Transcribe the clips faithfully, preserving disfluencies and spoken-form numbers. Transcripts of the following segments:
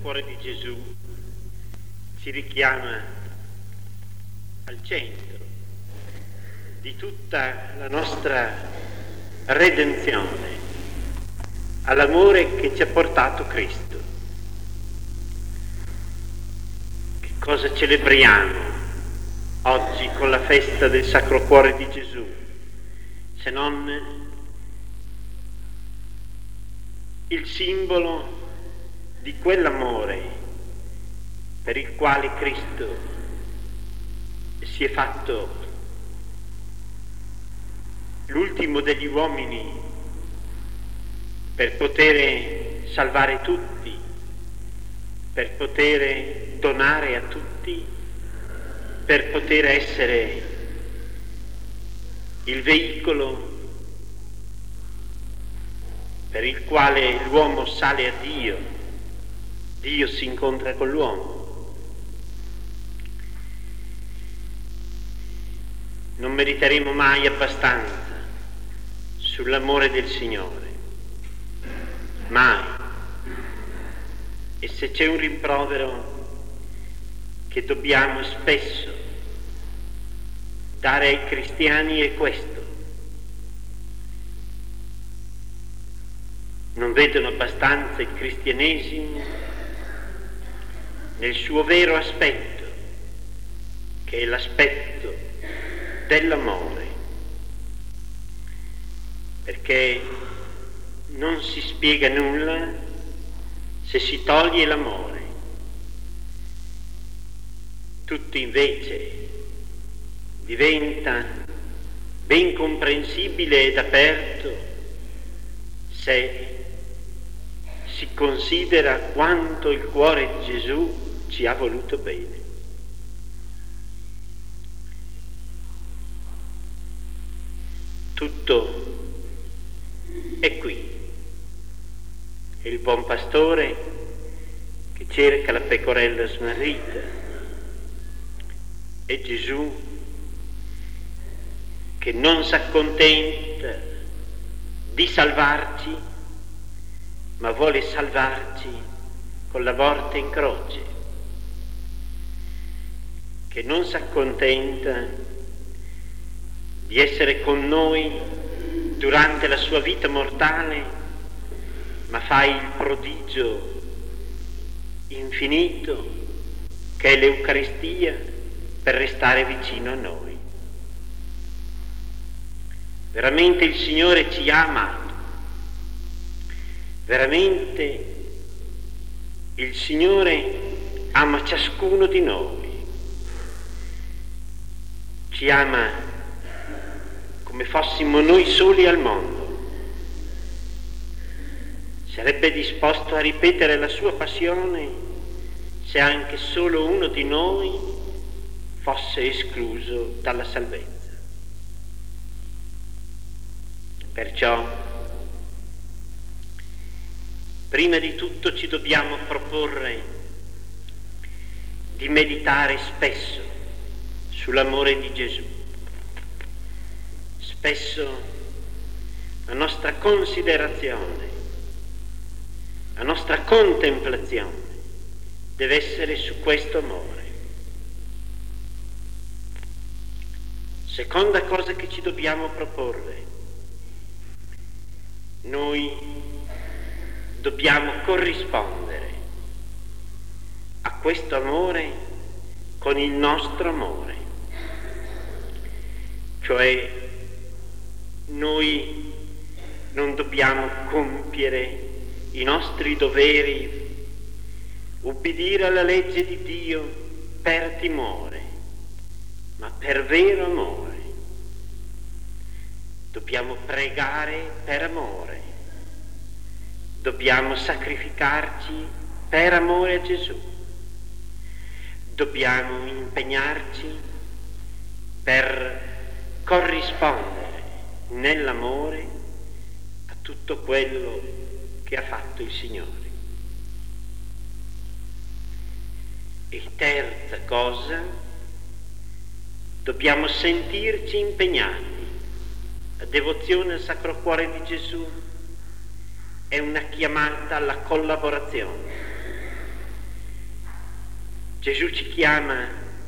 Cuore di Gesù ci richiama al centro di tutta la nostra redenzione, all'amore che ci ha portato Cristo. Che cosa celebriamo oggi con la festa del Sacro Cuore di Gesù, se non il simbolo di quell'amore per il quale Cristo si è fatto l'ultimo degli uomini per poter salvare tutti, per poter donare a tutti, per poter essere il veicolo per il quale l'uomo sale a Dio, Dio si incontra con l'uomo. Non meriteremo mai abbastanza sull'amore del Signore, mai. E se c'è un rimprovero che dobbiamo spesso dare ai cristiani è questo: non vedono abbastanza il cristianesimo nel suo vero aspetto, che è l'aspetto dell'amore, perché non si spiega nulla se si toglie l'amore. Tutto invece diventa ben comprensibile ed aperto se si considera quanto il cuore di Gesù ci ha voluto bene. Tutto è qui. È il buon pastore che cerca la pecorella smarrita. È Gesù che non si accontenta di salvarci, ma vuole salvarci con la morte in croce, che non si accontenta di essere con noi durante la sua vita mortale, ma fa il prodigio infinito che è l'Eucaristia per restare vicino a noi. Veramente il Signore ci ha amato, veramente il Signore ama ciascuno di noi, ci ama come fossimo noi soli al mondo. Sarebbe disposto a ripetere la sua passione se anche solo uno di noi fosse escluso dalla salvezza. Perciò, prima di tutto ci dobbiamo proporre di meditare spesso sull'amore di Gesù. Spesso la nostra considerazione, la nostra contemplazione deve essere su questo amore. Seconda cosa che ci dobbiamo proporre: noi dobbiamo corrispondere a questo amore con il nostro amore, cioè noi non dobbiamo compiere i nostri doveri, ubbidire alla legge di Dio per timore, ma per vero amore. Dobbiamo pregare per amore, dobbiamo sacrificarci per amore a Gesù, dobbiamo impegnarci per corrispondere nell'amore a tutto quello che ha fatto il Signore. E terza cosa, dobbiamo sentirci impegnati. La devozione al Sacro Cuore di Gesù è una chiamata alla collaborazione. Gesù ci chiama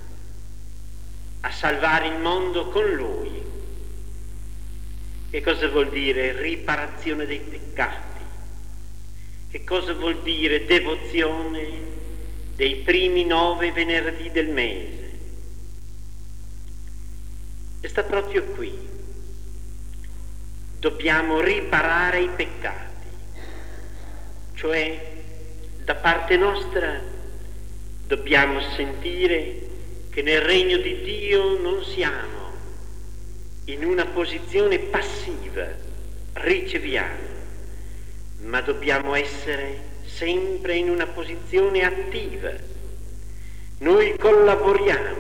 a salvare il mondo con Lui. Che cosa vuol dire riparazione dei peccati? Che cosa vuol dire devozione dei primi nove venerdì del mese? E sta proprio qui. Dobbiamo riparare i peccati, cioè da parte nostra dobbiamo sentire che nel regno di Dio non siamo in una posizione passiva, riceviamo, ma dobbiamo essere sempre in una posizione attiva. Noi collaboriamo,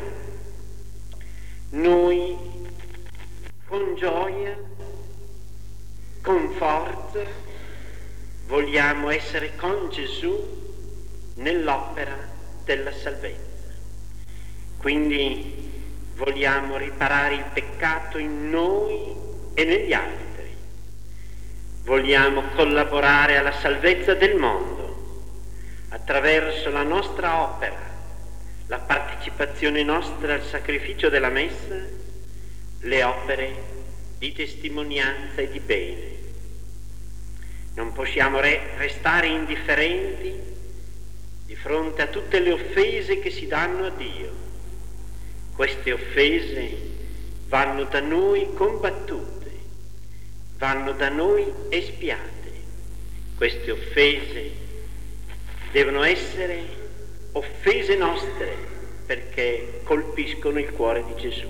noi con gioia, con forza, vogliamo essere con Gesù nell'opera della salvezza. Quindi vogliamo riparare il peccato in noi e negli altri. Vogliamo collaborare alla salvezza del mondo attraverso la nostra opera, la partecipazione nostra al sacrificio della messa, le opere di testimonianza e di bene. Non possiamo re- restare indifferenti di fronte a tutte le offese che si danno a Dio. Queste offese vanno da noi combattute, vanno da noi espiate. Queste offese devono essere offese nostre perché colpiscono il cuore di Gesù.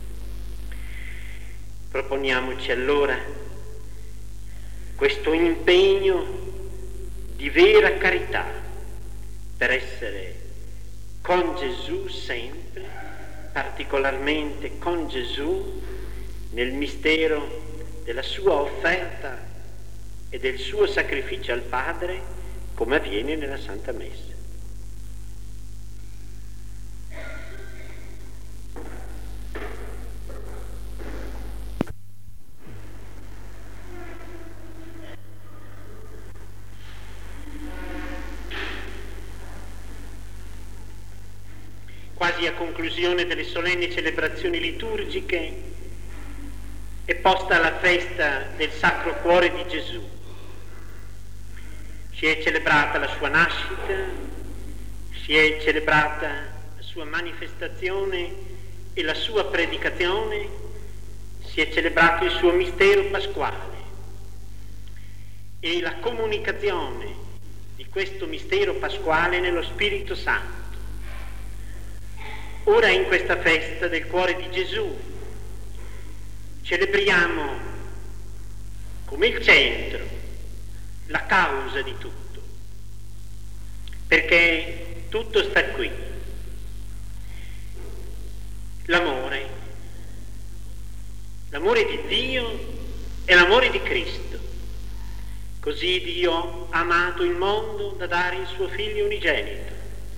Proponiamoci allora questo impegno di vera carità per essere con Gesù sempre, particolarmente con Gesù nel mistero della sua offerta e del suo sacrificio al Padre, come avviene nella Santa Messa. Quasi a conclusione delle solenni celebrazioni liturgiche è posta la festa del Sacro Cuore di Gesù. Si è celebrata la sua nascita, si è celebrata la sua manifestazione e la sua predicazione, si è celebrato il suo mistero pasquale e la comunicazione di questo mistero pasquale nello Spirito Santo. Ora in questa festa del cuore di Gesù celebriamo come il centro, la causa di tutto, perché tutto sta qui. L'amore, l'amore di Dio e l'amore di Cristo. Così Dio ha amato il mondo da dare il suo Figlio unigenito.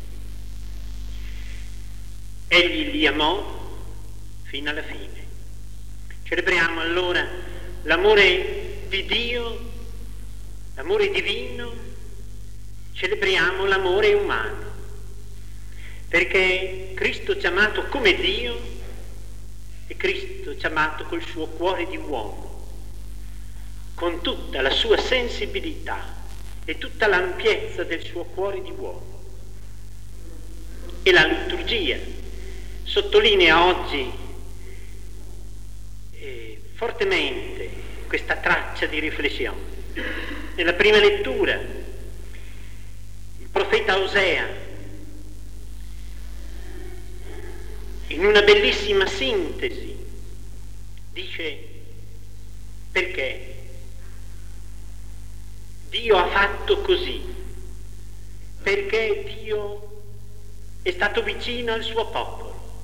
Egli li amò fino alla fine. Celebriamo allora l'amore di Dio, l'amore divino, celebriamo l'amore umano, perché Cristo ci ha amato come Dio e Cristo ci ha amato col suo cuore di uomo, con tutta la sua sensibilità e tutta l'ampiezza del suo cuore di uomo. E la liturgia sottolinea oggi eh, fortemente questa traccia di riflessione. Nella prima lettura il profeta Osea, in una bellissima sintesi, dice perché Dio ha fatto così, perché Dio è stato vicino al suo popolo.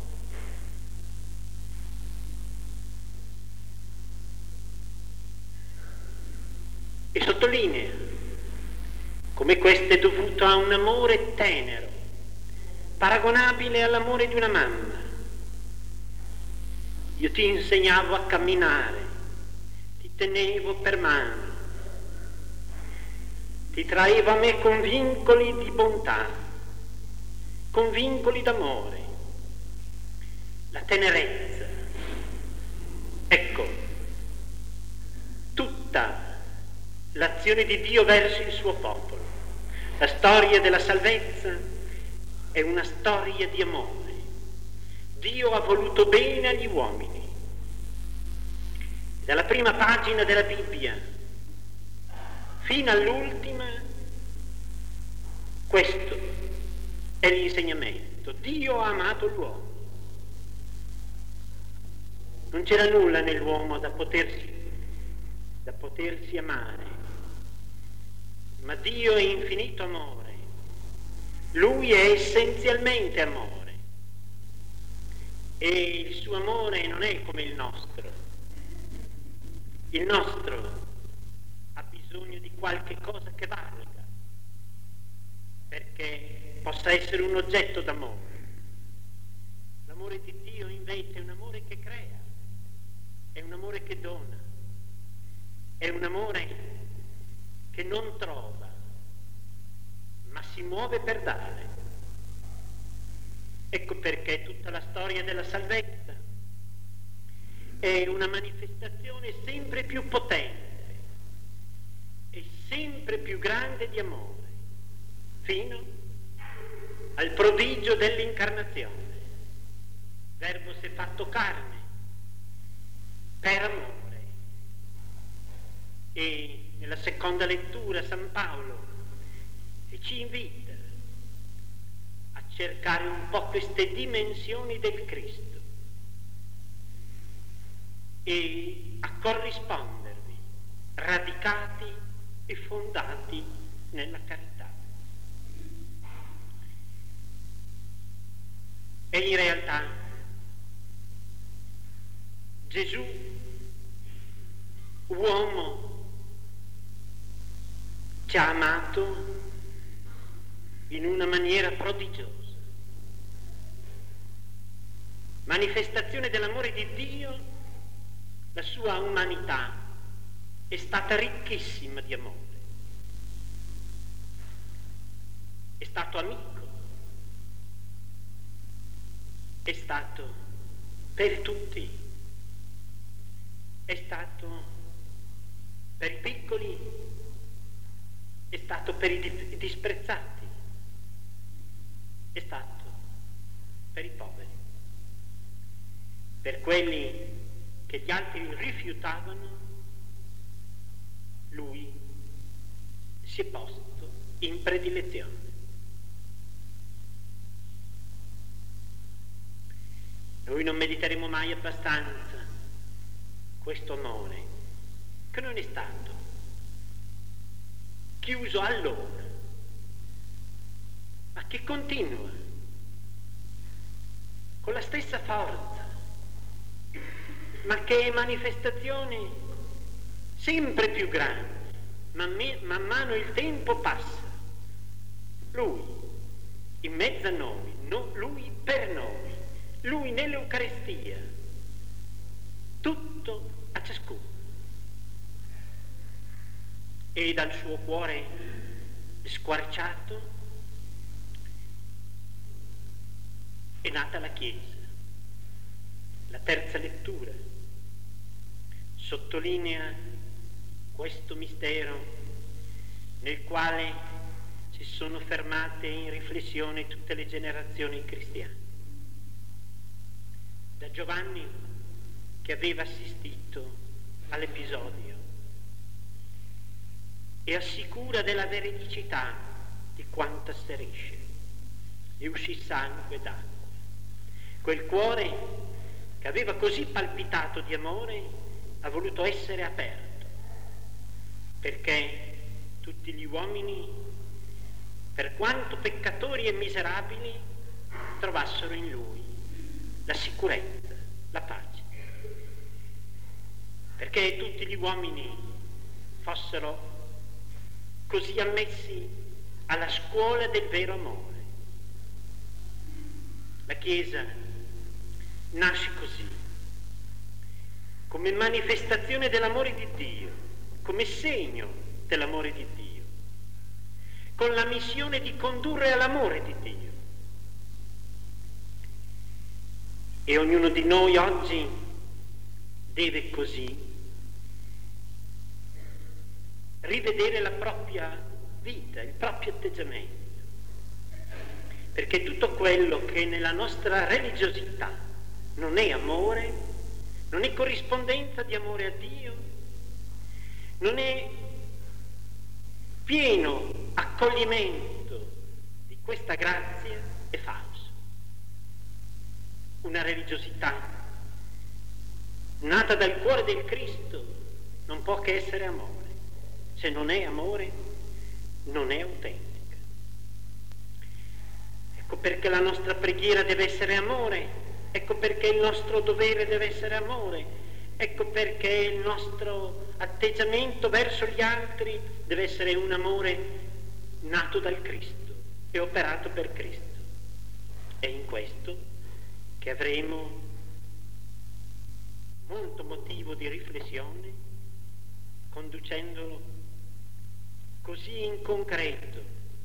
E sottolinea come questo è dovuto a un amore tenero, paragonabile all'amore di una mamma. Io ti insegnavo a camminare, ti tenevo per mano, ti traevo a me con vincoli di bontà, con vincoli d'amore, la tenerezza. Ecco, tutta l'azione di Dio verso il suo popolo. La storia della salvezza è una storia di amore. Dio ha voluto bene agli uomini. Dalla prima pagina della Bibbia fino all'ultima, questo è l'insegnamento. Dio ha amato l'uomo. Non c'era nulla nell'uomo da potersi, da potersi amare, ma Dio è infinito amore. Lui è essenzialmente amore. E il suo amore non è come il nostro. Il nostro ha bisogno di qualche cosa che valga, perché possa essere un oggetto d'amore. L'amore di Dio invece è un amore che crea, è un amore che dona, è un amore che non trova, ma si muove per dare. Ecco perché tutta la storia della salvezza è una manifestazione sempre più potente e sempre più grande di amore, fino al prodigio dell'incarnazione. Verbo si è fatto carne per amore. E nella seconda lettura San Paolo ci invita cercare un po' queste dimensioni del Cristo e a corrispondervi, radicati e fondati nella carità. E in realtà Gesù, uomo, ci ha amato in una maniera prodigiosa. Manifestazione dell'amore di Dio, la sua umanità è stata ricchissima di amore. È stato amico, è stato per tutti, è stato per i piccoli, è stato per i disprezzati, è stato per i poveri, per quelli che gli altri rifiutavano. Lui si è posto in predilezione. Noi non mediteremo mai abbastanza questo amore, che non è stato chiuso allora, ma che continua con la stessa forza, ma che è manifestazione sempre più grande, man, me, man mano il tempo passa. Lui in mezzo a noi, no, lui per noi, lui nell'Eucaristia, tutto a ciascuno. E dal suo cuore squarciato è nata la Chiesa. La terza lettura sottolinea questo mistero nel quale si sono fermate in riflessione tutte le generazioni cristiane. Da Giovanni, che aveva assistito all'episodio e assicura della veridicità di quanto asserisce, e uscì sangue d'acqua. Quel cuore che aveva così palpitato di amore ha voluto essere aperto, perché tutti gli uomini, per quanto peccatori e miserabili, trovassero in lui la sicurezza, la pace, perché tutti gli uomini fossero così ammessi alla scuola del vero amore. La Chiesa nasce così, come manifestazione dell'amore di Dio, come segno dell'amore di Dio, con la missione di condurre all'amore di Dio. E ognuno di noi oggi deve così rivedere la propria vita, il proprio atteggiamento. Perché tutto quello che nella nostra religiosità non è amore, non è corrispondenza di amore a Dio, non è pieno accoglimento di questa grazia, è falso. Una religiosità nata dal cuore del Cristo non può che essere amore. Se non è amore, non è autentica. Ecco perché la nostra preghiera deve essere amore, ecco perché il nostro dovere deve essere amore, ecco perché il nostro atteggiamento verso gli altri deve essere un amore nato dal Cristo e operato per Cristo. È in questo che avremo molto motivo di riflessione, conducendolo così in concreto,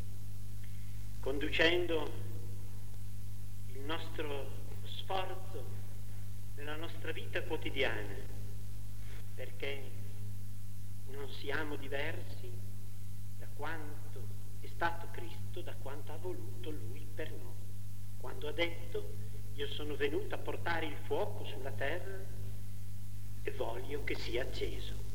conducendo il nostro sforzo nella nostra vita quotidiana, perché non siamo diversi da quanto è stato Cristo, da quanto ha voluto Lui per noi, quando ha detto: io sono venuto a portare il fuoco sulla terra e voglio che sia acceso.